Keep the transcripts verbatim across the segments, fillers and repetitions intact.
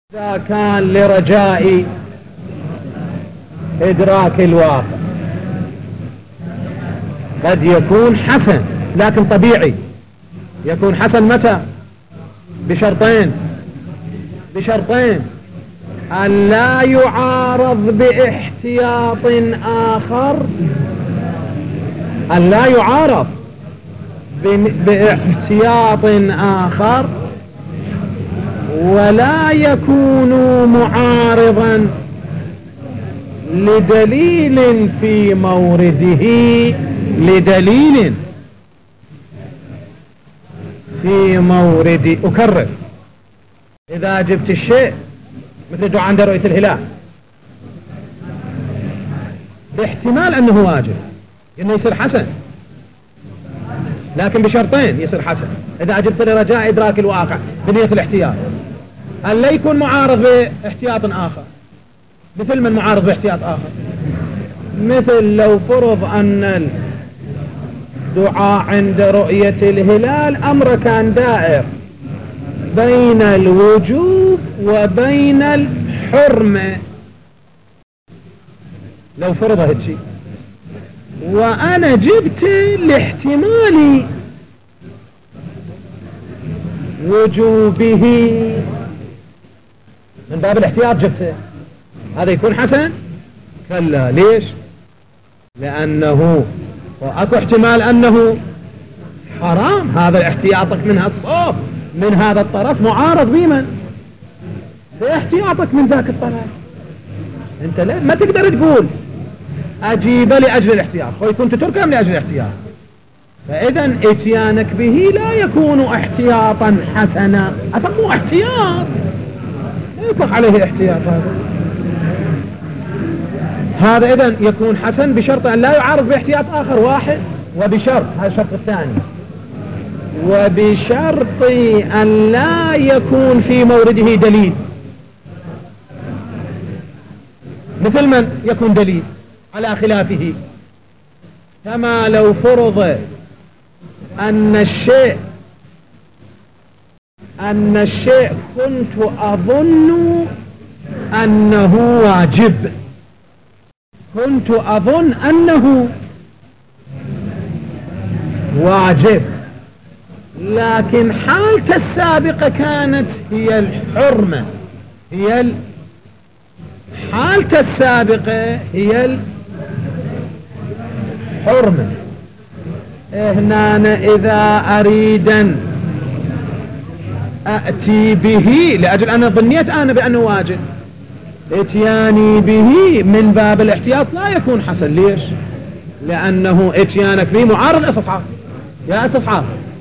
إذا كان لرجاء إدراك الواقع قد يكون حسن، لكن طبيعي. يكون حسن متى؟ بشرطين بشرطين أن لا يعارض باحتياط آخر، أن لا يعارض باحتياط آخر، ولا يكون معارضا لدليل في مورده، لدليل في مورد. أكرر، إذا جبت الشيء مثل دعاء عند رؤية الهلال باحتمال أنه واجب إنه يصير حسن، لكن بشرطين يصير حسن. إذا جبت لرجاء إدراك الواقع بنية الاحتياط، أن لا يكون معارض باحتياط آخر. مثل من معارض باحتياط آخر؟ مثل لو فرض أن الدعاء عند رؤية الهلال أمر كان دائر بين الوجوب وبين الحرمة، لو فرض هالشيء، وأنا جبت لاحتمال وجوبه من باب الاحتياط جبته، هذا يكون حسن؟ كلا. ليش؟ لأنه وأكو احتمال أنه حرام. هذا احتياطك من هالصوب من هذا الطرف معارض بمن؟ باحتياطك من ذاك الطرف. انت لا ما تقدر تقول أجيب لأجل الاحتياط، خوي كنت تركم لأجل الاحتياط. فإذا اتيانك به لا يكون احتياطا حسنا، أسموه احتياط، يطلق عليه احتياط. هذا هذا إذن يكون حسن بشرط أن لا يعارض باحتياط آخر واحد، وبشرط، هذا الشرط الثاني، وبشرط أن لا يكون في مورده دليل. مثل من يكون دليل على خلافه؟ كما لو فرض أن الشيء أن الشيء كنت أظن أنه واجب، كنت أظن أنه واجب، لكن حالته السابقة كانت هي الحرمة، هي حالته السابقة هي الحرمة. هنا إذا أريد أن أأتي به لأجل أن ظنيت أنا بأنه واجب، اتياني به من باب الاحتياط لا يكون حسن. ليش؟ لأنه اتيانك به معارض استصحاب. يا استصحاب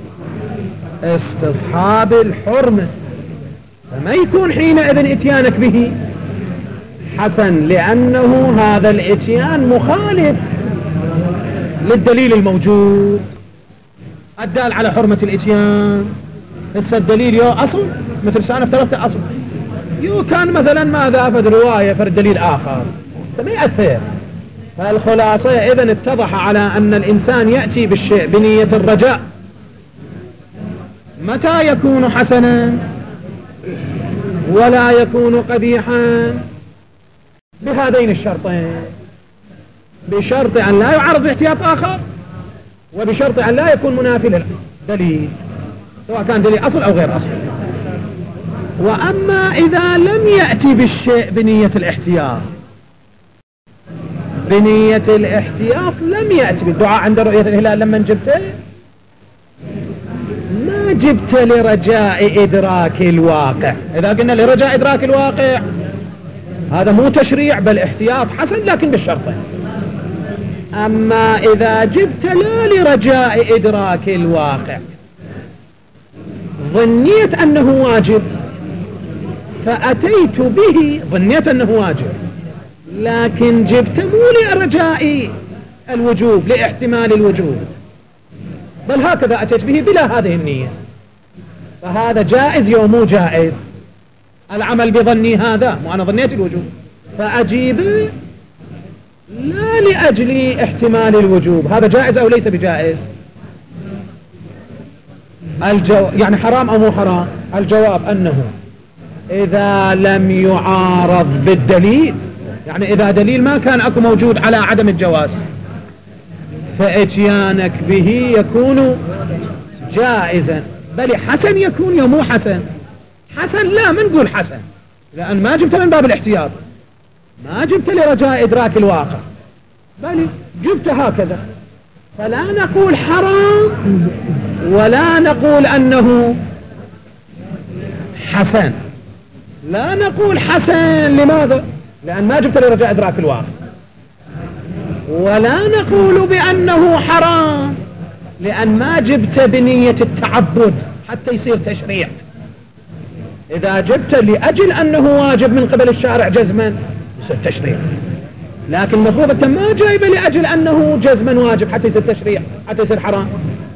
استصحاب الحرمة، فما يكون حينئذ اتيانك به حسن، لأنه هذا الاتيان مخالف للدليل الموجود الدال على حرمة الاتيان. هسه الدليل يو أصل، مثل سأنا افترضت أصل، يو كان مثلا ماذا فد رواية فرد دليل آخر، ما يأثر. فالخلاصة إذن اتضح على أن الإنسان يأتي بالشيء بنية الرجاء متى يكون حسنا ولا يكون قبيحا؟ بهذين الشرطين، بشرط أن لا يعارض باحتياط آخر، وبشرط أن لا يكون منافي للدليل سواء كان دليل أصل أو غير أصل. وأما إذا لم يأتي بالشيء بنية الاحتياط، بنية الاحتياط لم يأتي بالدعاء عند رؤية الهلال، لما جبته ما جبت لرجاء إدراك الواقع. إذا قلنا لرجاء إدراك الواقع هذا مو تشريع بل احتياط حسن، لكن بالشرطين. أما إذا جبت لا لرجاء إدراك الواقع، ظنيت أنه واجب فأتيت به، ظنيت أنه واجب لكن جبت مو لرجاء الوجوب، لاحتمال الوجوب، بل هكذا أتيت به بلا هذه النية، فهذا جائز يوم مو جائز؟ العمل بظني هذا، وأنا ظنيت الوجوب فأجيب لا لأجل احتمال الوجوب، هذا جائز أو ليس بجائز؟ الجو... يعني حرام أو مو حرام؟ الجواب أنه إذا لم يعارض بالدليل، يعني إذا دليل ما كان أكو موجود على عدم الجواز فإتيانك به يكون جائزا، بل حسن يكون يا مو حسن. حسن لا، من نقول حسن لأن ما جبت من باب الاحتياط، ما جبت لرجاء إدراك الواقع، بل جبت هكذا، فلا نقول حرام ولا نقول أنه حسن. لا نقول حسن، لماذا؟ لأن ما جبت لرجاء إدراك الواقع. ولا نقول بأنه حرام لأن ما جبت بنية التعبد حتى يصير تشريع. إذا جبت لأجل أنه واجب من قبل الشارع جزما يصير تشريع، لكن المفروض أنت ما جايب لأجل أنه جزما واجب حتى يصير تشريع، حتى يصير حرام،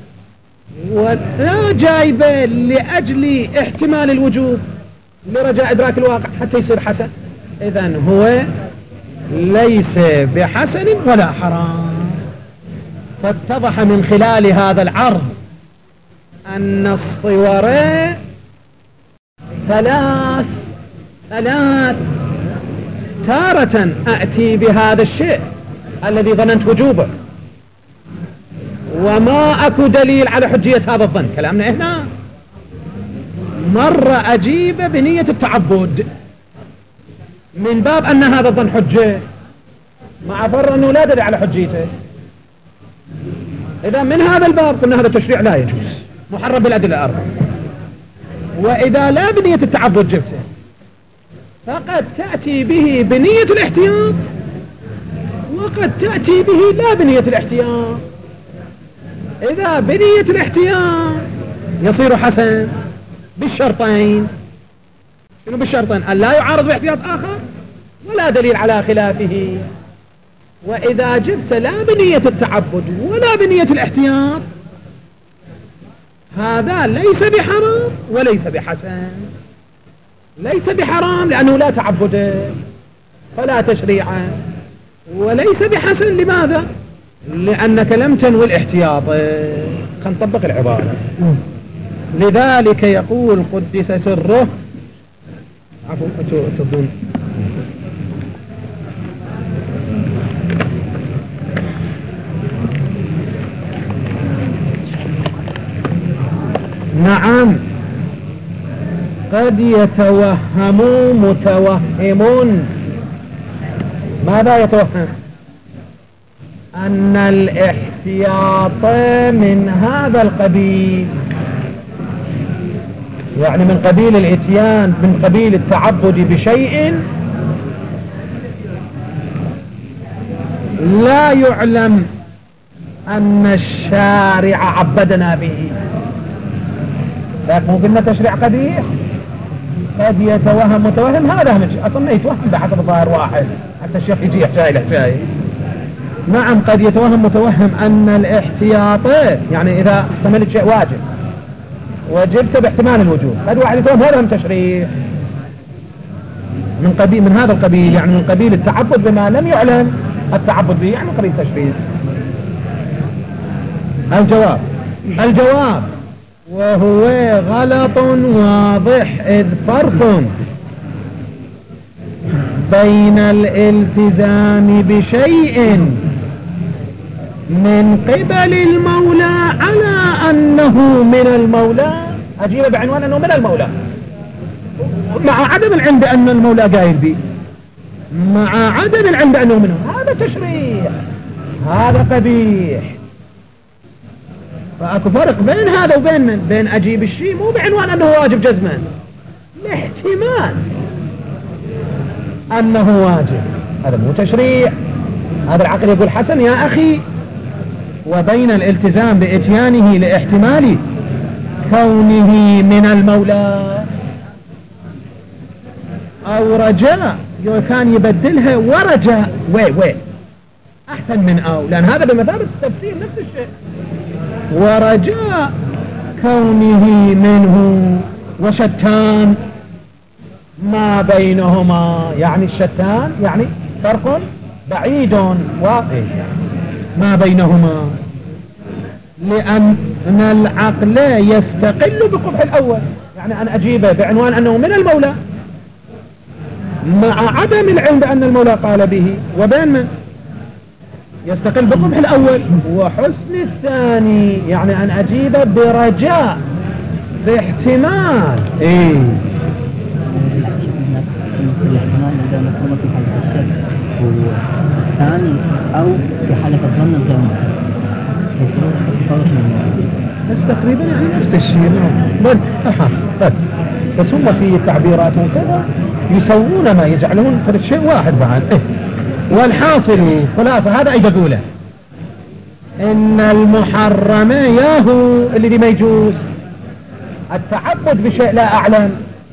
ولا جايب لأجل احتمال الوجوب لرجاء إدراك الواقع حتى يصير حسن. إذن هو ليس بحسن ولا حرام. فاتضح من خلال هذا العرض أن الصور ثلاث ثلاث تارة أأتي بهذا الشيء الذي ظننت وجوبه وما أكو دليل على حجية هذا الظن، كلامنا هنا مرة أجيب بنية التعبد من باب أن هذا الظن حجة، مع فرق أنه لا دليل على حجيته. إذا من هذا الباب قلنا هذا التشريع لا يجوز، محرم بالأدلة الأربعة. وإذا لا بنية التعبد جبته فقد تأتي به بنية الاحتياط وقد تأتي به لا بنية الاحتياط. إذا بنية الاحتياط يصير حسن بالشرطين. شنو بالشرطين؟ أن لا يعارض باحتياط آخر ولا دليل على خلافه. وإذا جبت لا بنية التعبد ولا بنية الاحتياط هذا ليس بحرام وليس بحسن. ليس بحرام لأنه لا تعبد فلا تشريع، وليس بحسن لماذا؟ لأنك لم تنوي الاحتياط. خلينا نطبق العبارة. لذلك يقول قدس سره، عفوا تظن نعم قد يتوهم متوهم. ماذا يتوهم؟ أن الاحتياط من هذا القبيل، يعني من قبيل الاتيان، من قبيل التعبد بشيء لا يعلم أن الشارع عبدنا به. لكن قلنا تشريع قبيح. قد يتوهم متوهم، هذا من شيء أصلا يتوهم بحسب ظاهر واحد حتى الشيخ يجي يحتاج له شيء. نعم قد يتوهم متوهم أن الاحتياط، يعني إذا احتملت شيء واجب وجبت باحتمال الوجوب، قد واحد يتوهم هذا من تشريع من قبيل من هذا القبيل، يعني من قبيل التعبد بما لم يعلم التعبد به، يعني من قبيل تشريع. الجواب الجواب وهو غلط واضح، إذ فرق بين الالتزام بشيء من قبل المولى على أنه من المولى، أجيب بعنوان أنه من المولى، مع عدم العلم بأن المولى قايل به، مع عدم العلم بأنه منه، هذا تشريع، هذا قبيح. فأكو فرق بين هذا وبين من؟ بين أجيب الشيء مو بعنوان أنه واجب جزما، الاحتمال أنه واجب، هذا مو تشريع، هذا العقل يقول حسن يا أخي. وبين الالتزام بإتيانه لاحتمال كونه من المولى أو رجاء، كان يبدلها ورجاء وي وي أحسن من أو، لأن هذا بمثابة التفسير نفس الشيء. ورجاء كونه منه وشتان ما بينهما، يعني الشتان يعني فرق بعيد واضح ما بينهما، لأن العقل يستقل بقبح الأول، يعني أن أجيبه بعنوان أنه من المولى مع عدم العلم بأن المولى قال به، وبين من يستقل بالقبح الأول وحسن الثاني، يعني أن أجيب برجاء باحتمال. إيه الاحتمال إذا نقوم في حالة الشك والثاني أو في حالة الظن الجمع بس تقريبا يعني نفس الشيء. بل بس بس هم في تعبيرات وكذا يسوون ما يجعلون في الشيء واحد بعد. إيه؟ والحاصل خلاصة هذا أي بقوله إن المحرم ياهو اللي ما يجوز التعبد بشيء لا أعلم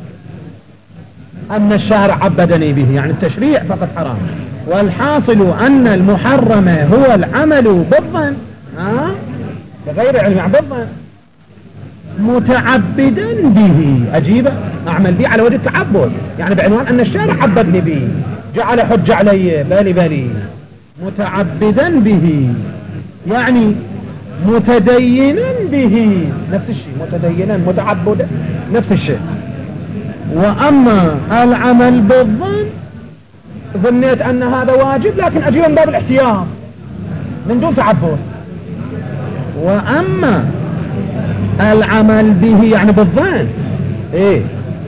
أن الشارع عبدني به، يعني التشريع فقط حرام. والحاصل أن المحرم هو العمل بالظن، ها بغير علم بالظن متعبدا به، أجيبه أعمل به على وجه التعبد، يعني بعنوان أن الشارع عبدني به جعل حج علي بالي بالي متعبدا به، يعني متدينا به نفس الشيء، متدينا متعبدا نفس الشيء. وأما العمل بالظن ظنيت أن هذا واجب لكن أجيب من باب الاحتياط من دون تعبد. وأما العمل به يعني بالظن إيه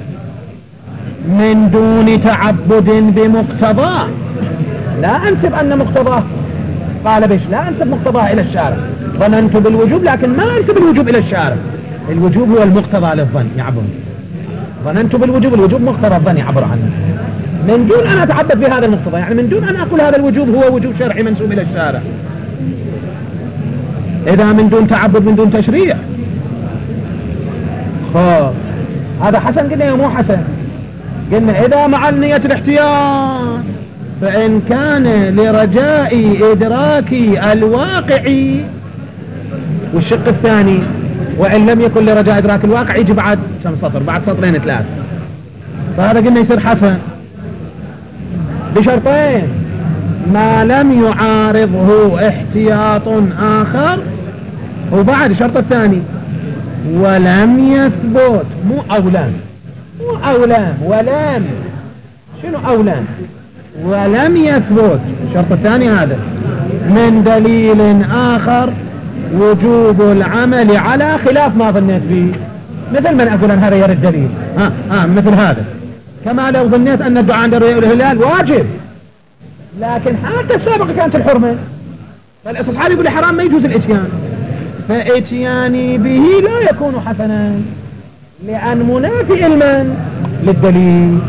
من دون تعبد بمقتضاه، لا أنسب أن مقتضاه قال بيش، لا أنسب مقتضاه إلى الشارع، ظننت بالوجوب لكن ما أنسب الوجوب إلى الشارع. الوجوب هو المقتضى للظن يعبر، ظننت بالوجوب، الوجوب مقتضى الظن يعبر عنه من دون أن أتعبد بهذا المقتضى، يعني من دون أن أقول هذا الوجوب هو وجوب شرعي منسوب إلى الشارع. إذا من دون تعبد من دون تشريع خلاص هذا حسن. قلنا يا مو حسن، قلنا إذا مع النية الاحتياط فإن كان لرجاء إدراك الواقع، والشق الثاني وإن لم يكن لرجاء إدراك الواقع يجي بعد كم سطر، بعد سطرين ثلاث، فهذا قلنا يصير حسن بشرطين: ما لم يعارضه احتياط آخر، وبعد الشرط الثاني ولم يثبت، مو أولان مو أولان ولم، شنو أولان؟ ولم يثبت الشرط الثاني هذا من دليل آخر وجوب العمل على خلاف ما ظنيت به، مثل من أقول أن هذا يرد دليل، ها ها مثل هذا، كما لو ظنيت أن الدعاء عند الرؤيا والهلال واجب لكن حتى السابقة كانت الحرمة، فالأصحاب يقول حرام ما يجوز الاتيان، فاتياني به لا يكون حسنا لأن منافي علما للدليل.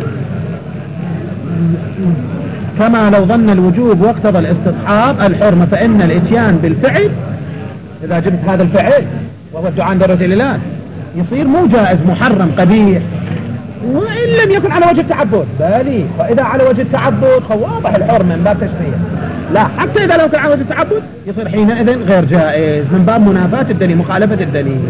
كما لو ظن الوجوب واقتضى الاستصحاب الحرمة فإن الاتيان بالفعل إذا جبت هذا الفعل وهو الدعاء عند الرؤيا والهلال يصير مو جائز، محرم قبيح، وإن لم يكن على وجه التعبد بالي، وإذا على وجه التعبد واضح الحرمة من باب تشريع، لا حتى إذا لو كان على وجه التعبد يصير حينئذ غير جائز من باب منافاة الدليل مخالفة الدليل.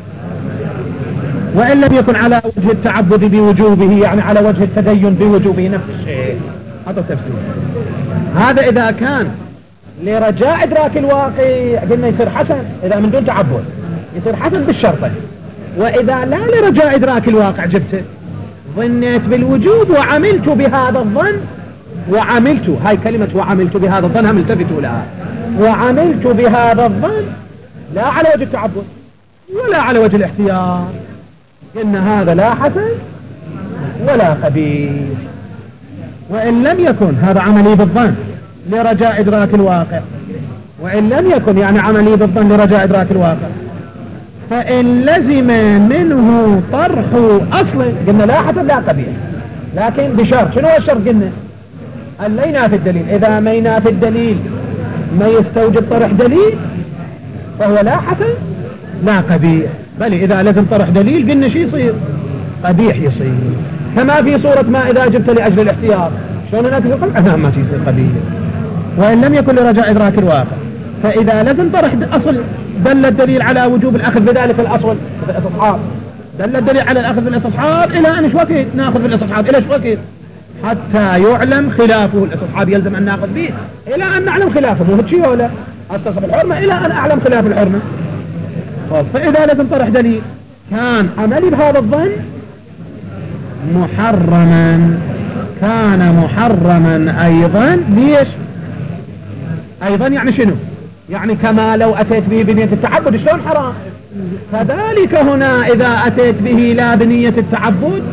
وإن لم يكن على وجه التعبد بوجوبه يعني على وجه التدين بوجوبه نفس الشيء، هذا التفسير. هذا إذا كان لرجاء إدراك الواقع قلنا يصير حسن إذا من دون تعبد، يصير حسن بالشرطين. وإذا لا لرجاء إدراك الواقع جبته ظنيت بالوجوب وعملت بهذا الظن، وعملت هاي كلمة وعملت بهذا الظن هم التفتوا لها، وعملت بهذا الظن لا على وجه التعبد ولا على وجه الاحتياط، إن هذا لا حسن ولا قبيح. وإن لم يكن هذا عملي بالظن لرجاء إدراك الواقع، وإن لم يكن يعني عملي بالظن لرجاء إدراك الواقع، فإن لزم منه طرح أصل قلنا لا حسن لا قبيح، لكن بشرط. شنو هو الشرط؟ قلنا أن لا ينافي الدليل، إذا ما ينافي الدليل ما يستوجب طرح دليل فهو لا حسن لا قبيح، بل إذا لازم طرح دليل قلنا شي يصير قبيح يصير، كما في صورة ما إذا جبت لأجل الاحتياط شلون ناتي في القلع أنا ما يصير قبيح. وإن لم يكن لرجاء إدراك الواقع، فإذا لازم طرح أصل دل الدليل على وجوب الأخذ بذلك الأصل في الاستصحاب، دل الدليل على الأخذ بالاستصحاب إلى أن إيش وقت نأخذ بالاستصحاب إلى إيش وقت حتى يعلم خلافه، الاستصحاب يلزم أن نأخذ به إلى أن نعلم خلافه، مو هالشيء ولا استصحب الحرمة إلى أن أعلم خلاف الحرمة. فإذا لازم طرح دليل كان عملي بهذا الظن محرما، كان محرما أيضا. ليش أيضا؟ يعني شنو؟ يعني كما لو أتيت به بنية التعبد شلون حرام؟ كذلك هنا إذا أتيت به لا بنية التعبد،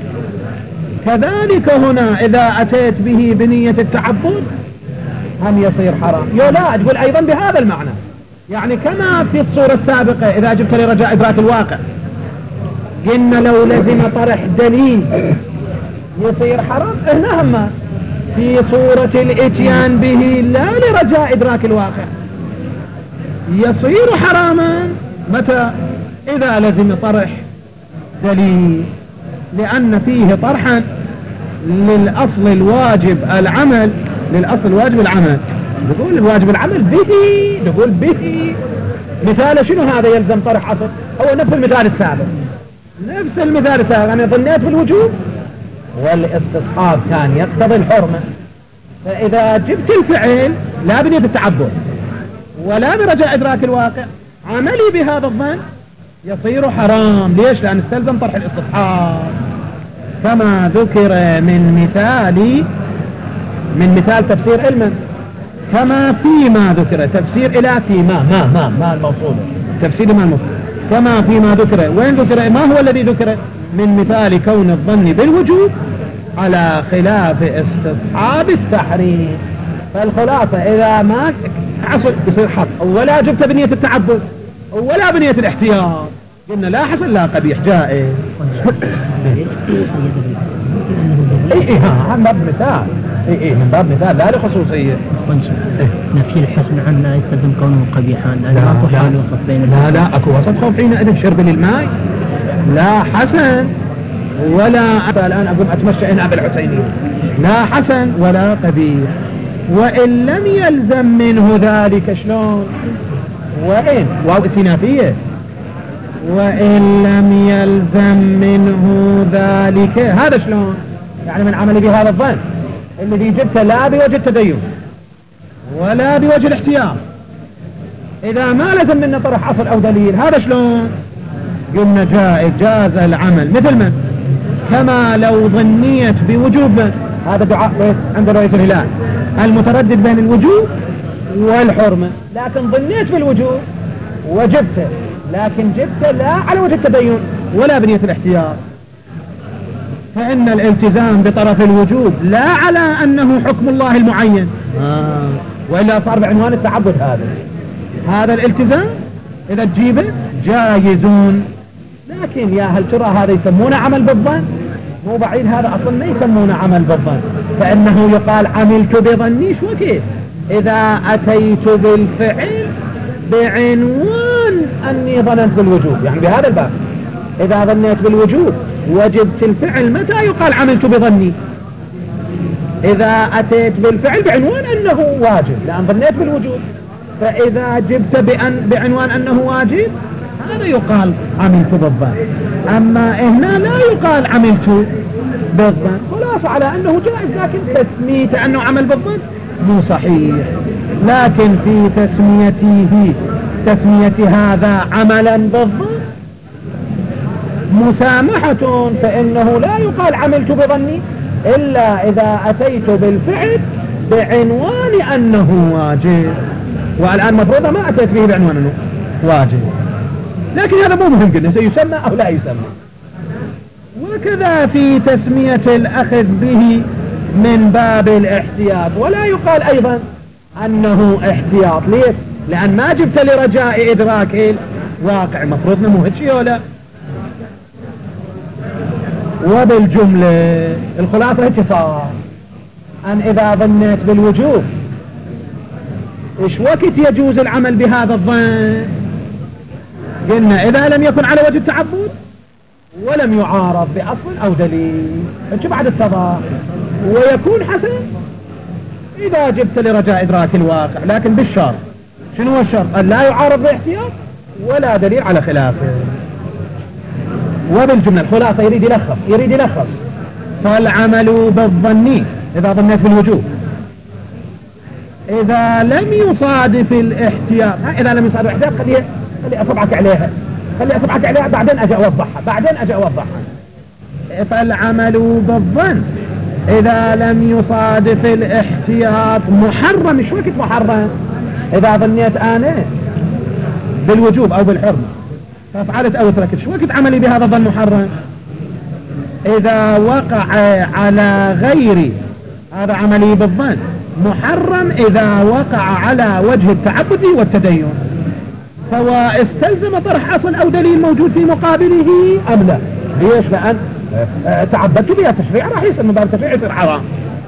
كذلك هنا إذا أتيت به بنية التعبد هم يصير حرام. يو لا تقول أيضا بهذا المعنى، يعني كما في الصورة السابقة إذا جبت لرجاء إدراك الواقع قلنا لو لزم طرح دليل يصير حرام، هنا هم في صورة الاتيان به لا لرجاء إدراك الواقع يصير حراما. متى؟ إذا لزم طرح دليل، لأن فيه طرحا للأصل الواجب العمل، للأصل الواجب العمل. نقول الواجب العمل به، نقول به. مثال شنو هذا يلزم طرح أصل؟ هو نفس المثال السابق، نفس المثال السابق. أنا ظنيت بالوجوب والاستصحاب كان يقتضي الحرمة، فإذا جبت الفعل لا بنية التعبد ولا برجاء إدراك الواقع عملي بهذا الظن يصير حرام. ليش؟ لأن استلزم طرح الاستصحاب كما ذكر من مثال من مثال تفسير علما، كما فيما ذكر تفسير إلى فيما ما ما ما الموصول تفسير ما الموصول كما فيما ذكر. وين ذكر؟ ما هو الذي ذكر؟ من مثال كون الظن بالوجوب على خلاف استصحاب التحريم. فالخلاصة إذا ما حصل يصير حق، ولا جبت بنية التعبد ولا بنية الاحتياط، قلنا لا حصل لا قبيح جائز. اي اي ها من باب مثال، اي اي من باب مثال لا لخصوصية. نفي الحسن عنا يستلزم كونه قبيحا، لا لا وسط بين لا لا اكو وسط خوف حينئذ شرب للماء لا حسن ولا الآن أقوم أتمشى هنا بالعتيمين لا حسن ولا قبيح. وإن لم يلزم منه ذلك شلون؟ وإن واو استنافية، وإن لم يلزم منه ذلك هذا شلون؟ يعني من عمل بهذا الظن الذي جبت لا بوجه التدين ولا بوجه الاحتياط، إذا ما لزم منه طرح أصل أو دليل هذا شلون؟ قلنا جائز، جاز العمل مثل من؟ كما لو ظنيت بوجوب هذا دعاء عند رؤية الهلال المتردد بين الوجوب والحرمة، لكن ظنيت بالوجوب وجبته، لكن جبته لا على وجه التدين ولا بنية الاحتياط، فإن الالتزام بطرف الوجوب لا على أنه حكم الله المعين آه. وإلا صار بعنوان التعبد. هذا هذا الالتزام إذا تجيبه جايزون، لكن يا هل ترى هذا يسمونه عمل بالظن؟ مو بعيد، هذا أصلا ما يسمونه عمل بالظن، فإنه يقال عملت بظني. شو كيف؟ إذا أتيت بالفعل بعنوان أني ظننت بالوجوب، يعني بهذا الباب إذا ظنيت بالوجوب وجبت الفعل متى يقال عملت بظني؟ إذا أتيت بالفعل بعنوان أنه واجب لأن ظنيت بالوجوب، فإذا جبت بأن بعنوان أنه واجب هذا يقال عملت بالظن. أما هنا لا يقال عملت بالظن، خلاص على أنه جائز، لكن تسميته أنه عمل بالظن مو صحيح. لكن في تسميته تسمية هذا عملا بالظن مسامحة، فإنه لا يقال عملت بظني إلا إذا أتيت بالفعل بعنوان أنه واجب، والآن مفروضة ما أتيت به بعنوان أنه واجب، لكن هذا مو مهم قلنا سيسمى أو لا يسمى. وكذا في تسمية الأخذ به من باب الاحتياط، ولا يقال أيضا أنه احتياط. ليش؟ لأن ما جبت لرجاء إدراك الواقع، مفروض مو هيك ولا. وبالجملة الخلاصة هيك صار أن إذا ظنيت بالوجوب إيش وقت يجوز العمل بهذا الظن؟ قلنا إذا لم يكن على وجه التعبد ولم يعارض بأصل أو دليل، إيش بعد التضاع، ويكون حسن إذا جبت لرجاء إدراك الواقع، لكن بالشرط. شنو هو الشرط؟ أن لا يعارض باحتياط ولا دليل على خلافه. وبالجملة الخلاصة يريد يلخص يريد يلخص فالعمل بالظني إذا ظنيت بالوجوب إذا لم يصادف الاحتياط، إذا لم يصادف الاحتياط خلي خلي أصبعك عليها خلي أصبعك عليها بعدين أجي أوضحها بعدين أجي أوضحها فالعمل بالظن إذا لم يصادف الاحتياط محرم. مش وقت محرم إذا ظنيت أنا بالوجوب أو بالحرمة ففعلت أو تركت، شو وقت عملي بهذا الظن محرم؟ إذا وقع على غيري، هذا عملي بالظن محرم إذا وقع على وجه التعبد والتدين، سواء استلزم طرح أصل أو دليل موجود في مقابله أم لا. ليش؟ لأن تعبدت بها تشريع راح يصير من باب التشريع يصير حرام.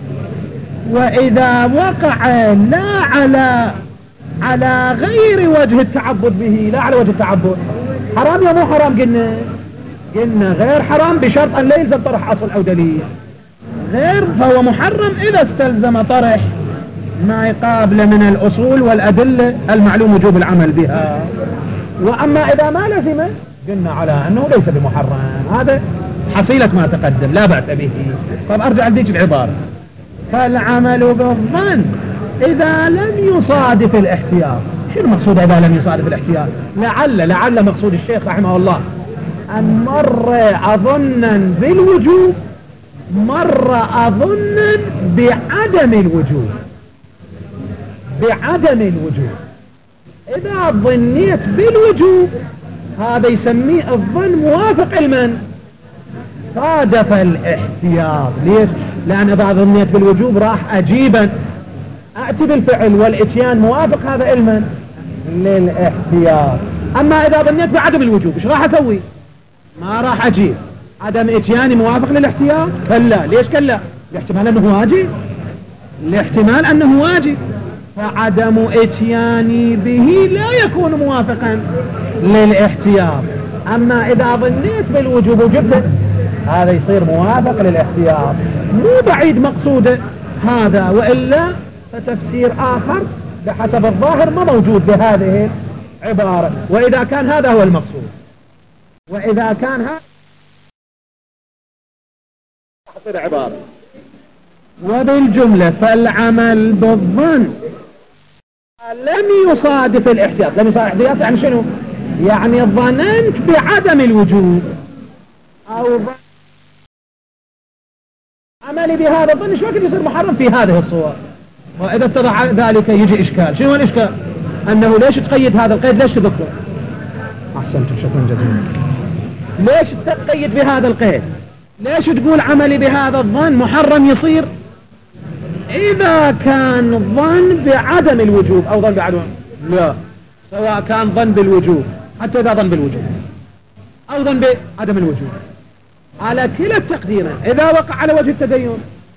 وإذا وقع لا على على غير وجه التعبد به، لا على وجه التعبد، حرام يا مو حرام؟ قلنا قلنا غير حرام بشرط أن لا يلزم طرح أصل أو دليل. غير فهو محرم إذا استلزم طرح ما يقابل من الأصول والأدلة المعلوم وجوب العمل بها. وأما إذا ما لزم قلنا على أنه ليس بمحرم، هذا حصيلة ما تقدم لا بأس به. طب أرجع لديك العبارة، فالعمل بالظن إذا لم يصادف الاحتياط. شو المقصود إذا لم يصادف الاحتياط؟ لعل لعل مقصود الشيخ رحمه الله أن مر أظنا بالوجوب، مر أظنا بعدم الوجوب، بعدم الوجوب. إذا ظنيت بالوجوب هذا يسميه الظن موافق المن صادف الاحتياط. ليش؟ لأن إذا ظنيت بالوجوب راح أجيبا أأتي بالفعل والإتيان موافق هذا المن للاحتياط. أما إذا ظنيت بعدم الوجوب إيش راح أسوي؟ ما راح أجيب عدم إتياني موافق للاحتياط. كلا. ليش كلا؟ الاحتمال أنه واجب، الاحتمال أنه واجب، فعدم إتياني به لا يكون موافقا للاحتياط. أما إذا ظنيت بالوجوب وجبته هذا يصير موافق للاحتياط. مو بعيد مقصوده هذا، وإلا فتفسير آخر بحسب الظاهر ما موجود بهذه العبارة. وإذا كان هذا هو المقصود، وإذا كان هذا تصير عبارة. وبالجملة فالعمل بالظن لم يصادف الاحتياط. لم يصادف الاحتياط يعني شنو؟ يعني ظننت بعدم الوجوب أو عملي بهذا الظن شو وقت يصير محرم في هذه الصور. وإذا اتضح ذلك يجي إشكال. شنو الإشكال؟ أنه ليش تقيد هذا القيد؟ ليش تذكره؟ أحسنتم شكرا جزيلا. ليش تقيد بهذا القيد؟ ليش تقول عملي بهذا الظن محرم يصير؟ إذا كان ظن بعدم الوجوب أو ظن بعدم، لا، سواء كان ظن بالوجوب حتى إذا ظن بالوجوب أو ظن بعدم الوجوب، على كلا التقديرين إذا وقع على وجه التدين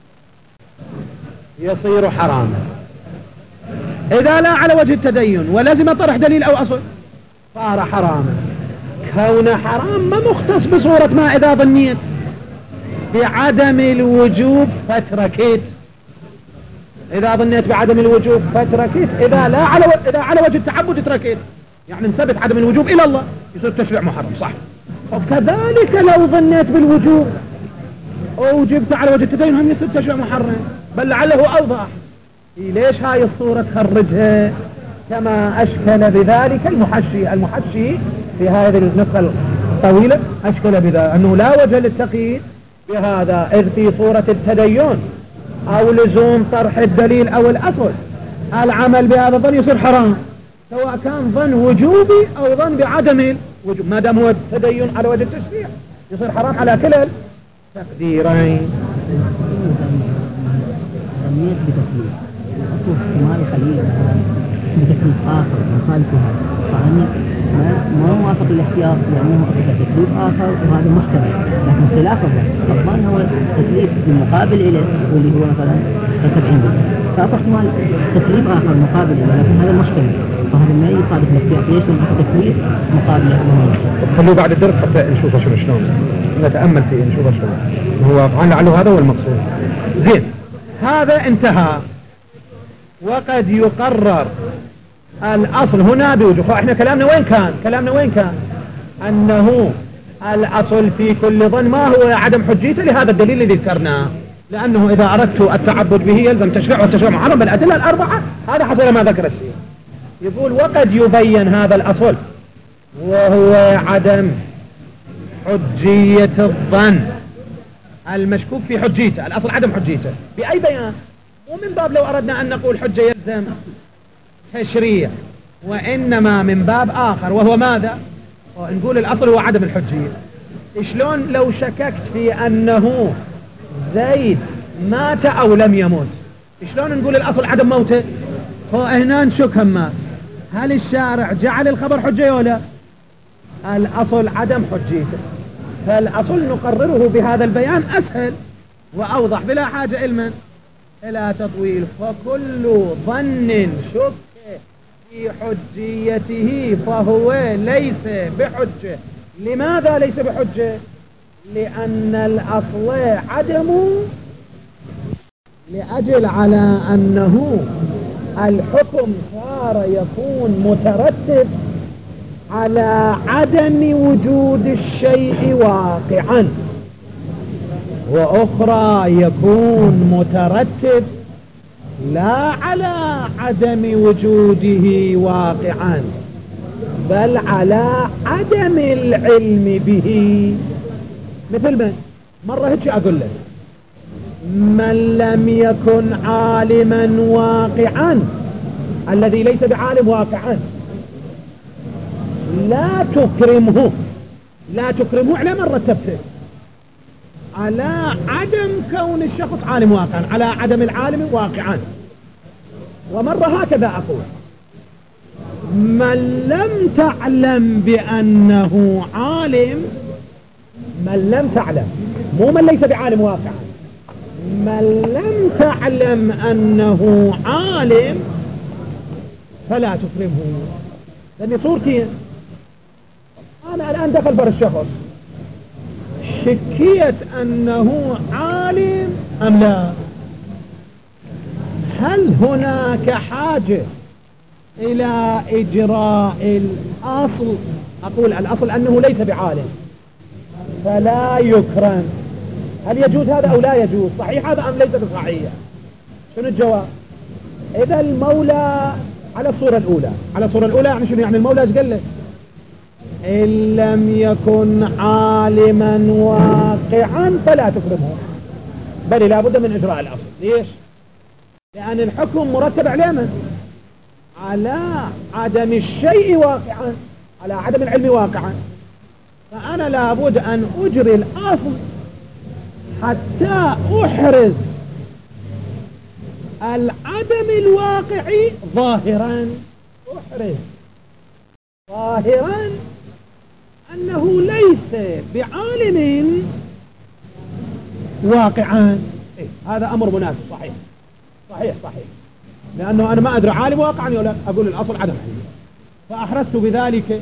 يصير حراما. إذا لا على وجه التدين ولازم طرح دليل أو أصل صار حراما. كون حرام ما مختص بصورة ما إذا ظنيت بعدم الوجوب فتركت. إذا ظنيت بعدم الوجوب فتركت، إذا لا على و... إذا على وجه التعبد تركت، يعني نثبت عدم الوجوب إلى الله يصير تشريع محرم. صح. وكذلك لو ظنيت بالوجوب أو جبت على وجه التدين هم يصير تشريع محرم، بل لعله أوضح. ليش هاي الصورة تخرجها كما أشكل بذلك المحشي؟ المحشي في هذه النسخة الطويلة أشكل بذلك أنه لا وجه للتقييد بهذا، إذ في صورة التدين أو لزوم طرح الدليل أو الأصل العمل بهذا الظن يصير حرام، سواء كان ظن وجوبي أو ظن بعدم الوجوب، ما دام هو التدين على وجه التشريع يصير حرام على كلا التقديرين. تسميت بتسمية أصل احتمال خليل بتكليف آخر مخالفها، فعني ما ما موافق الاحتياط لأنه تكليف آخر وهذا محتمل، لكن خلاف الظن. الظن هو تكليف المقابل إليه واللي هو مثلا سبعين بالمئة، فأصل احتمال تكليف آخر مقابل إليه لكن هذا محتمل، فهذا ما يصادف الاحتياط. ليش؟ لأنه تكليف مقابل إليه. خلوه بعد الدرس حتى نشوفه شنو شلون نتأمل فيه نشوفه شلون هو طبعا لعله هذا هو المقصود. زين، هذا انتهى. وقد يقرر الأصل هنا بوجوه. احنا كلامنا وين كان؟ كلامنا وين كان؟ أنه الأصل في كل ظن ما هو عدم حجيته لهذا الدليل الذي ذكرناه، لأنه إذا أردت التعبد به يلزم تشريع والتشريع محرم بالأدلة الأربعة. هذا حصل ما ذكر الشيء. يقول وقد يبين هذا الأصل وهو عدم حجية الظن المشكوك في حجيته، الأصل عدم حجيته بأي بيان. ومن باب لو أردنا أن نقول حجة يلزم تشريع، وإنما من باب آخر وهو ماذا؟ نقول الأصل هو عدم الحجية. شلون لو شككت في أنه زيد مات أو لم يموت، شلون نقول الأصل عدم موته؟ فهنا نشك هما هل الشارع جعل الخبر حجة ولا؟ الأصل عدم حجيته، فالأصل نقرره بهذا البيان أسهل وأوضح بلا حاجة إلمن إلى تطويل. فكل ظن شك في حجيته فهو ليس بحجة. لماذا ليس بحجة؟ لأن الأصل عدم، لأجل على أنه الحكم صار يكون مترتب على عدم وجود الشيء واقعا، وأخرى يكون مترتب لا على عدم وجوده واقعا بل على عدم العلم به. مثل من؟ مرة هيك أقول لك من لم يكن عالما واقعا، الذي ليس بعالم واقعا لا تكرمه. لا تكرمه على من رتبته؟ على عدم كون الشخص عالم واقعا، على عدم العالم واقعا. ومرة هكذا أقول من لم تعلم بأنه عالم، من لم تعلم، مو من ليس بعالم واقعا، من لم تعلم أنه عالم فلا تكرمه. لأني صورتين، أنا الآن دخل بر الشخص شكيت أنه عالم أم لا؟ هل هناك حاجة إلى إجراء الأصل؟ أقول الأصل أنه ليس بعالم فلا يكرم. هل يجوز هذا أو لا يجوز؟ صحيح هذا أم ليس بصحيح؟ شنو الجواب؟ إذا المولى على الصورة الأولى، على الصورة الأولى يعني شنو؟ يعني المولى ايش قال له؟ إن لم يكن عالما واقعا فلا تكرمه، بل لابد من إجراء الأصل. ليش؟ لأن الحكم مرتب على من؟ على عدم الشيء واقعا، على عدم العلم واقعا. فأنا لابد أن أجري الأصل حتى أحرز العدم الواقعي ظاهرا، أحرز ظاهرا أنه ليس بعالم واقعا. إيه؟ هذا أمر مناسب. صحيح صحيح صحيح، لأنه أنا ما أدري عالم واقعا ولا، أقول الأصل عدم علم، فأحرزت بذلك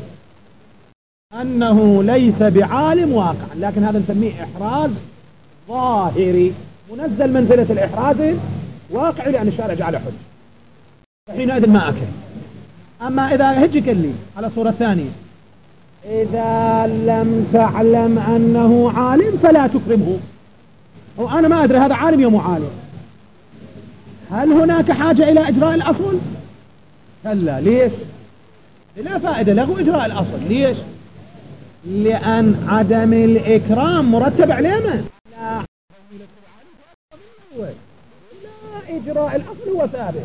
أنه ليس بعالم واقعا، لكن هذا نسميه إحراز ظاهري منزل منزلة الإحراز واقعي، لأن الشارع جعله حج، فحينئذ ما أكل. أما إذا هجك لي على الصورة الثانية إذا لم تعلم أنه عالم فلا تكرمه، وأنا ما أدري هذا عالم يا مو عالم، هل هناك حاجة إلى إجراء الأصل؟ كلا. ليش؟ لا فائدة لغو إجراء الأصل. ليش؟ لأن عدم الإكرام مرتب عليه من؟ لا لا إجراء الأصل هو ثابت،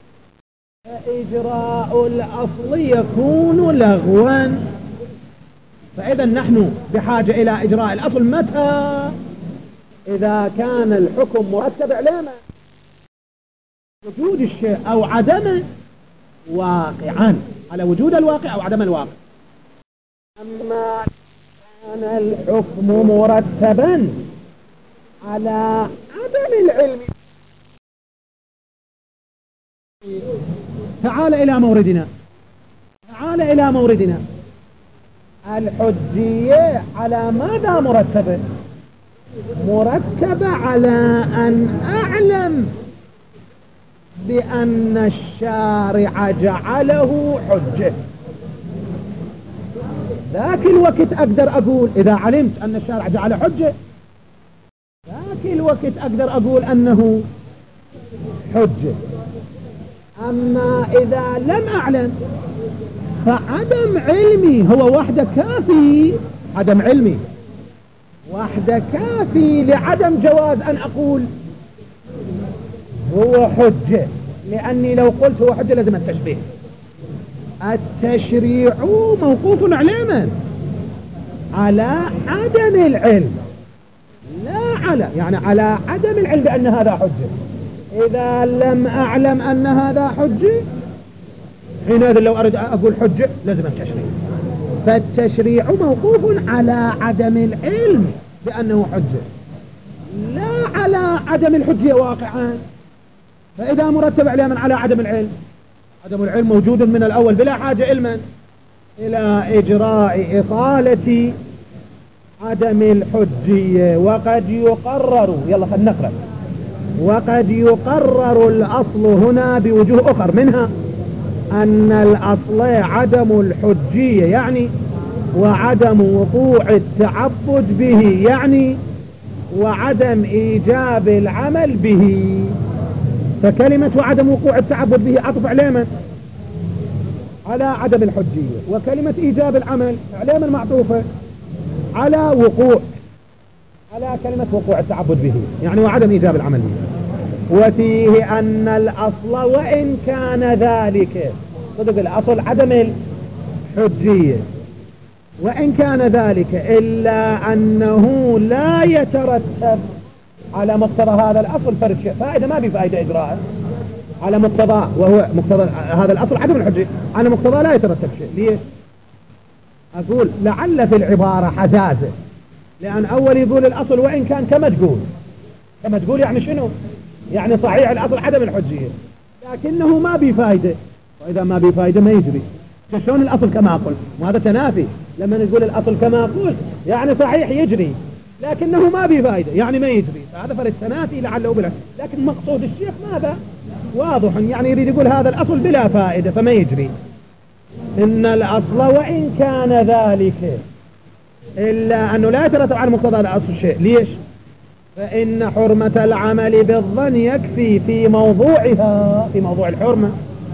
فإجراء الأصل يكون لغوا. فإذا نحن بحاجة إلى إجراء الأصل متى؟ إذا كان الحكم مرتب عليه من؟ وجود الشيء أو عدمه واقعا، على وجود الواقع أو عدم الواقع. أما كان الحكم مرتبا على عدم العلم. تعال إلى موردنا، تعال إلى موردنا. الحجية على ماذا مرتبة؟ مرتبة على أن أعلم بأن الشارع جعله حجة. ذاك الوقت أقدر أقول إذا علمت أن الشارع جعله حجة، ذاك الوقت أقدر أقول أنه حجة. أما إذا لم أعلم فعدم علمي هو وحده كافي، عدم علمي واحدة كافي لعدم جواز أن أقول هو حجة، لأني لو قلت هو حجة لازم التشبيه. التشريع موقوف على من؟ على عدم العلم، لا على يعني على عدم العلم بأن هذا حجة. إذا لم أعلم أن هذا حجة حينئذ لو أريد أقول حجة لازم التشريع. فالتشريع موقوف على عدم العلم بأنه حجة، لا على عدم الحجة واقعا. فإذا مرتب عليه من على عدم العلم، عدم العلم موجود من الأول بلا حاجة علما إلى إجراء إصالة عدم الحجية. وقد يقرر، يلا خلينا نقرأ، وقد يقرر الأصل هنا بوجوه أخر، منها أن الأصل عدم الحجية يعني وعدم وقوع التعبد به يعني وعدم إيجاب العمل به. فكلمة وعدم وقوع التعبد به عطف على من؟ على عدم الحجية، وكلمة إيجاب العمل على من معطوفة؟ على وقوع، على كلمة وقوع التعبد به يعني وعدم إيجاب العمل به. وفيه أن الأصل وإن كان ذلك، صدق الأصل عدم الحجية، وإن كان ذلك إلا أنه لا يترتب على مقتضى هذا الأصل فرد شيء، فائدة ما بفائدة إجراء على مقتضى، وهو مقتضى هذا الأصل عدم الحجة، على مقتضى لا يترتب شيء. ليش؟ أقول لعل في العبارة حجازة، لأن أول يقول الأصل وإن كان كما تقول، كما تقول يعني شنو؟ يعني صحيح الأصل عدم الحجية لكنه ما بفائدة، وإذا ما بفائدة ما يجري. شلون الأصل كما قلت؟ وهذا تنافي. لما نقول الأصل كما قلت يعني صحيح يجري لكنه ما بفائدة يعني ما يجري، فهذا فرق تنافي لعله بلا. لكن مقصود الشيخ ماذا؟ واضح، يعني يريد يقول هذا الأصل بلا فائدة فما يجري. إن الأصل وإن كان ذلك إلا أنه لا يترتب على مقتضى الأصل شيء. ليش؟ فإن حرمة العمل بالظن يكفي في موضوعها، في موضوع الحرمة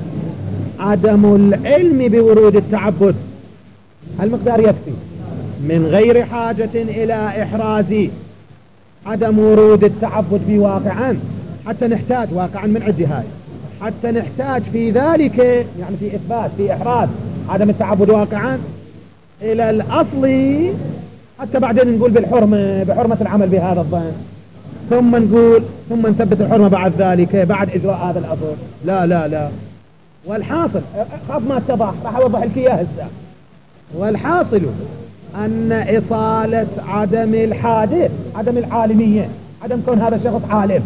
عدم العلم بورود التعبد، المقدار يكفي من غير حاجة إلى إحراز عدم ورود التعبد بواقعا، حتى نحتاج واقعا من عدة هاي، حتى نحتاج في ذلك يعني في إثبات في إحراز عدم التعبد واقعا إلى الأصل، حتى بعدين نقول بالحرمة بحرمة العمل بهذا الظن، ثم نقول ثم نثبت الحرمة بعد ذلك بعد إجراء هذا الأصل. لا لا لا. والحاصل خاف ما اتضح، راح أوضح لك إياه هسه. والحاصل أن إصالة عدم الحادث، عدم العالمية، عدم كون هذا الشخص عالم،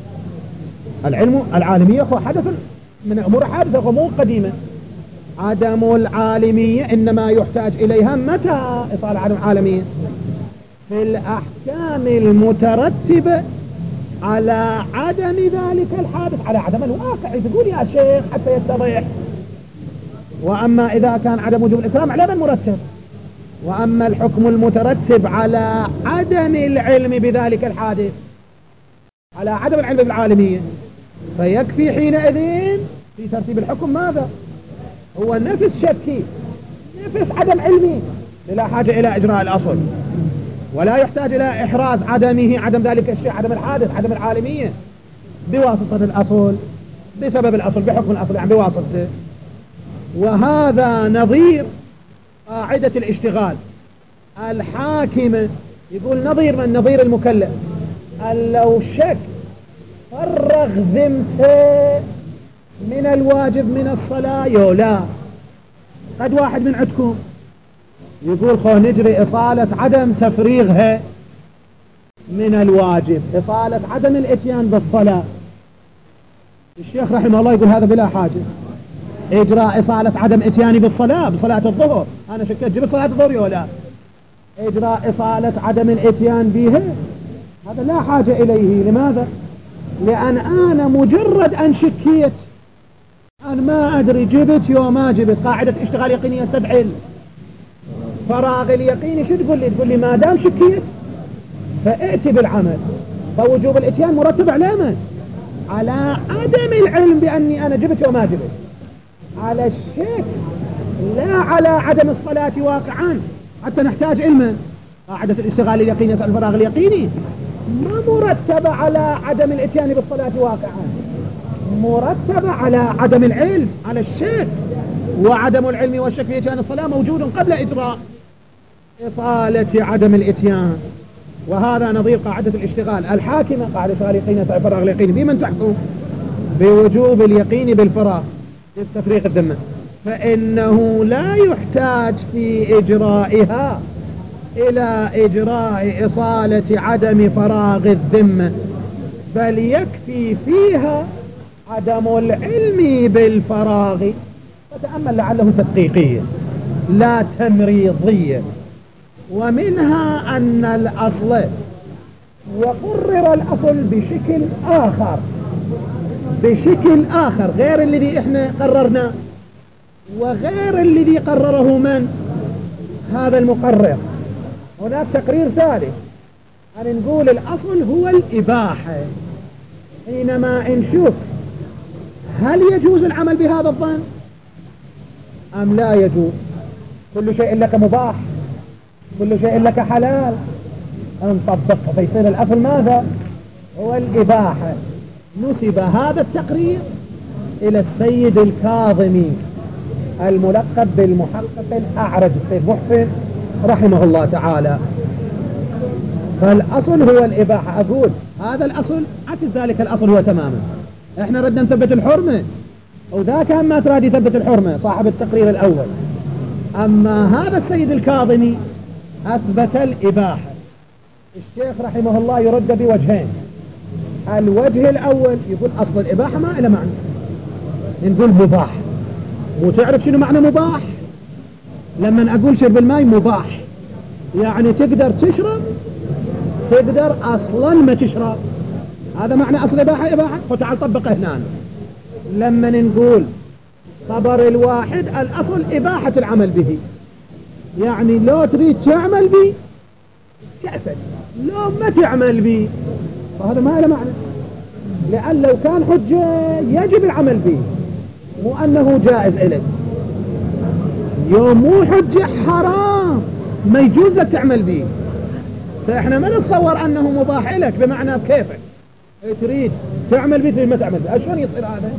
العلم العالمية هو حدث من أمور حادثة ومو قديمة. عدم العالمية إنما يحتاج إليها متى؟ إصالة عدم العالمية في الأحكام المترتبة على عدم ذلك الحادث، على عدم الواقع. تقول يا شيخ حتى يتضح. وأما إذا كان عدم وجوب الإكرام على من مرتب، وأما الحكم المترتب على عدم العلم بذلك الحادث، على عدم العلم بالعالمية، فيكفي حينئذ في ترتيب الحكم ماذا؟ هو نفس شكي، نفس عدم علمي، لا حاجة إلى إجراء الأصل، ولا يحتاج إلى إحراز عدمه، عدم ذلك الشيء، عدم الحادث، عدم العالمية بواسطة الأصل، بسبب الأصل، بحكم الأصل يعني بواسطته. وهذا نظير قاعدة الاشتغال الحاكمة. يقول نظير من نظير المكلف، أن لو شك فرغ ذمته من الواجب من الصلاة يولا. قد واحد من عندكم يقول خو نجري إصالة عدم تفريغها من الواجب، إصالة عدم الاتيان بالصلاة. الشيخ رحمه الله يقول هذا بلا حاجة، إجراء إصالة عدم اتياني بالصلاة بصلاة الظهر، أنا شكيت جبت صلاة الظهر ولا إجراء إصالة عدم الاتيان بها هذا لا حاجة إليه. لماذا؟ لأن أنا مجرد أن شكيت، أنا ما أدري جبت يوم ما جبت، قاعدة اشتغال يقيني يستدعي فراغ اليقيني. شو تقول لي؟ تقول لي ما دام شكيت فائتي بالعمل. فوجوب الاتيان مرتب على من؟ على عدم العلم بأني أنا جبت يوم ما جبت، على الشك، لا على عدم الصلاة واقعا، حتى نحتاج علما. قاعدة الاشتغال اليقيني يسعى الفراغ اليقيني ما مرتبة على عدم الاتيان بالصلاة واقعا، مرتبة على عدم العلم، على الشك، وعدم العلم والشك في اتيان الصلاة موجود قبل إجراء إطالة عدم الاتيان. وهذا نظير قاعدة الاشتغال الحاكمة، قاعدة الاشتغال اليقيني يسعى الفراغ اليقيني بمن تحكم؟ بوجوب اليقين بالفراغ لتفريق الذمة، فإنه لا يحتاج في إجرائها إلى إجراء إصالة عدم فراغ الذمة، بل يكفي فيها عدم العلم بالفراغ. فتأمل لعله تدقيقية لا تمريضية. ومنها أن الأصل، وقرر الأصل بشكل آخر، بشكل آخر غير الذي إحنا قررنا وغير الذي قرره من هذا المقرر. هناك تقرير ثالث أن نقول الأصل هو الإباحة، حينما نشوف هل يجوز العمل بهذا الظن أم لا يجوز. كل شيء لك مباح، كل شيء لك حلال، نطبقها فيصير الأصل ماذا؟ هو الإباحة. نسب هذا التقرير إلى السيد الكاظمي الملقب بالمحقق الأعرج السيد محسن رحمه الله تعالى. فالأصل هو الإباحة. أقول هذا الأصل عكس ذلك الأصل هو تماما. احنا ردنا نثبت الحرمة، وذاك هم ما تراد يثبت الحرمة صاحب التقرير الأول. أما هذا السيد الكاظمي أثبت الإباحة. الشيخ رحمه الله يرد بوجهين. الوجه الأول يقول أصل الإباحة ما إلى معنى، نقول مباح. وتعرف شنو معنى مباح؟ لما أقول شرب الماء مباح يعني تقدر تشرب، تقدر أصلا ما تشرب. هذا معنى أصل إباحة. إباحة فتعال طبقه هنا. لما نقول خبر الواحد الأصل إباحة العمل به، يعني لو تريد تعمل به كأسك، لو ما تعمل به فهذا ما له معنى. لأن لو كان حجة يجب العمل به، مو أنه جائز إليك. يوم مو حجة حرام ما يجوز لك تعمل به. فإحنا ما نتصور أنه مباح لك بمعنى كيفك تريد تعمل به ما تعمل به. شلون يصير هذا؟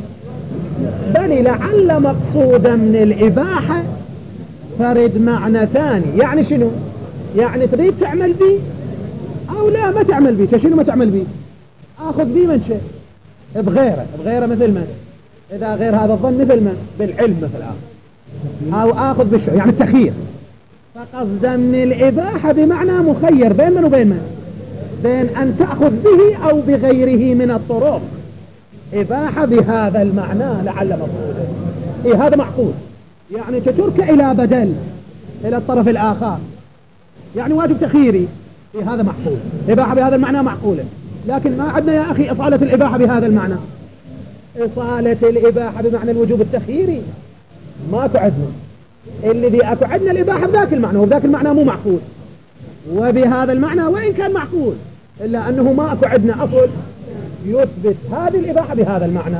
بل لعل مقصودا من الإباحة فرد معنى ثاني. يعني شنو؟ يعني تريد تعمل به أو لا ما تعمل به. شنو ما تعمل به؟ أخذ به من شيء بغيره، بغيره مثل من؟ إذا غير هذا الظن مثل من؟ بالعلم مثل آخر، أو آخذ بالشيء يعني التخيير. فقصد من الإباحة بمعنى مخير بين من وبين من؟ بين أن تأخذ به أو بغيره من الطرق. إباحة بهذا المعنى لعل مقصوده. إيه هذا معقول، يعني تترك إلى بدل إلى الطرف الآخر، يعني واجب تخييري. إيه هذا معقول. إباحة بهذا المعنى معقولة. لكن ما عندنا يا أخي إصالة الإباحة بهذا المعنى. إصالة الإباحة بمعنى الوجوب التخييري ما تعدنا. الذي أكو عندنا الإباحة بذاك المعنى، وبذاك المعنى مو معقول. وبهذا المعنى وإن كان معقول إلا أنه ما أكو عندنا أصل يثبت هذه الإباحة بهذا المعنى.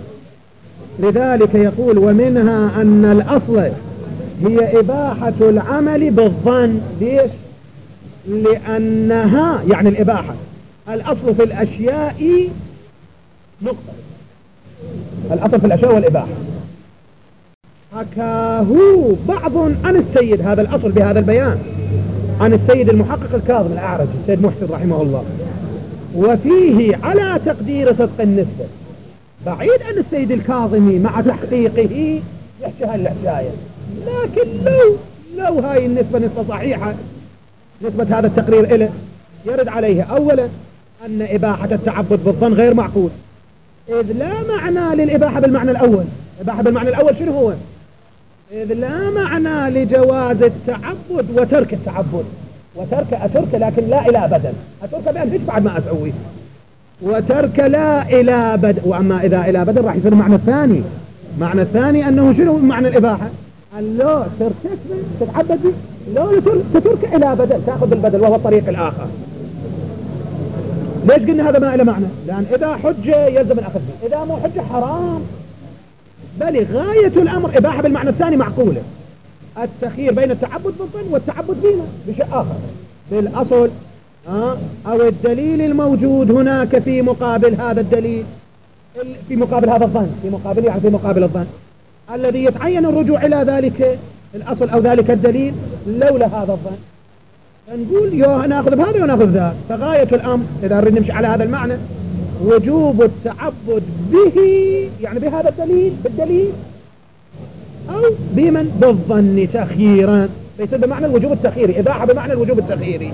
لذلك يقول ومنها أن الأصل هي إباحة العمل بالظن. ليش؟ لأنها يعني الإباحة الأصل في الأشياء نقطة، الأصل في الأشياء والإباحة. حكاه بعض عن السيد هذا الأصل بهذا البيان عن السيد المحقق الكاظم الأعرج السيد محسن رحمه الله، وفيه على تقدير صدق النسبة، بعيد عن السيد الكاظمي مع تحقيقه يحكي هالحكاية. لكن لو لو هاي النسبة نسبة صحيحة، نسبة هذا التقرير إله يرد عليه أولا أن إباحة التعبد بالظن غير معقول، إذ لا معنى للإباحة بالمعنى الأول. إباحة بالمعنى الأول شنو هو؟ إذ لا معنى لجواز التعبد وترك التعبد. وترك أترك لكن لا إلى بدل، أترك بأن فيش بعد ما أسويه، وترك لا إلى بدل. وأما إذا إلى بدل راح يصير معنى الثاني. معنى الثاني أنه شنو معنى الإباحة؟ أن لا ترتكب تتعبد به، لا تترك إلى بدل، تأخذ بالبدل وهو الطريق الآخر. ليش قلنا هذا ما إلى معنى؟ لأن إذا حجة يلزم الأخذ به، إذا مو حجة حرام. بل غاية الأمر إباحة بالمعنى الثاني معقولة، التخيير بين التعبد بالظن والتعبد بنا بشيء آخر. في الأصل أو الدليل الموجود هناك في مقابل هذا الدليل، في مقابل هذا الظن، في مقابل يعني في مقابل الظن الذي يتعين الرجوع إلى ذلك الأصل أو ذلك الدليل لولا هذا الظن. فنقول يو ناخذ بهذا وناخذ ذا. فغاية الأمر إذا نريد نمشي على هذا المعنى وجوب التعبد به، يعني بهذا الدليل بالدليل، أو بمن بالظن تخييرا، ليس بمعنى الوجوب التخييري، إباحة بمعنى الوجوب التخييري.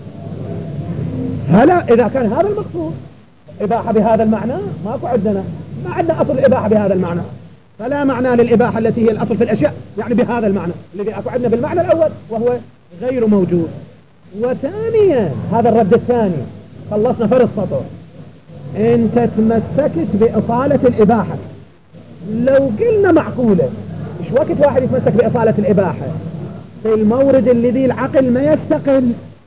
هلا إذا كان هذا المقصود إباحة بهذا المعنى ماكو عندنا، ما عندنا أصل الإباحة بهذا المعنى، فلا معنى للإباحة التي هي الأصل في الأشياء يعني بهذا المعنى الذي أكو عندنا بالمعنى الأول وهو غير موجود. وثانيا هذا الرد الثاني خلصنا فرق السطر، انت تمسكت بإصالة الإباحة. لو قلنا معقولة مش وقت واحد يتمسك بإصالة الإباحة في المورد الذي العقل ما يستقل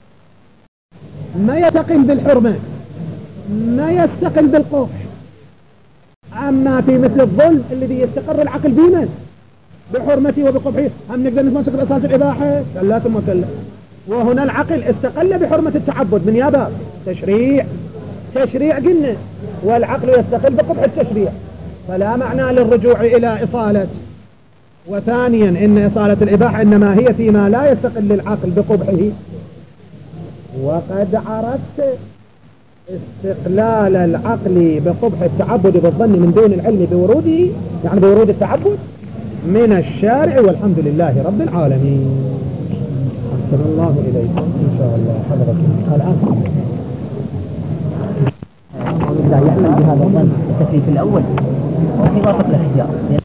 ما يستقل بالحرمة، ما يستقل بالقبح، أما في مثل الظلم الذي يستقر العقل بمن بحرمته وبقبحه هم نقدر نتمسك بإصالة الإباحة؟ كلا ثم كلا. وهنا العقل استقل بحرمة التعبد من يابا تشريع تشريع قلنا، والعقل يستقل بقبح التشريع، فلا معنى للرجوع إلى إصالة. وثانيا إن إصالة الإباحة إنما هي فيما لا يستقل العقل بقبحه، وقد عرفت استقلال العقل بقبح التعبد بالظن من دون العلم بوروده، يعني بورود التعبد من الشارع، والحمد لله رب العالمين. أحسن الله إليكم إن شاء الله حضرتكم الآن. يعمل بهذا الظن التكليف الأول وفي وسط الاحتياط.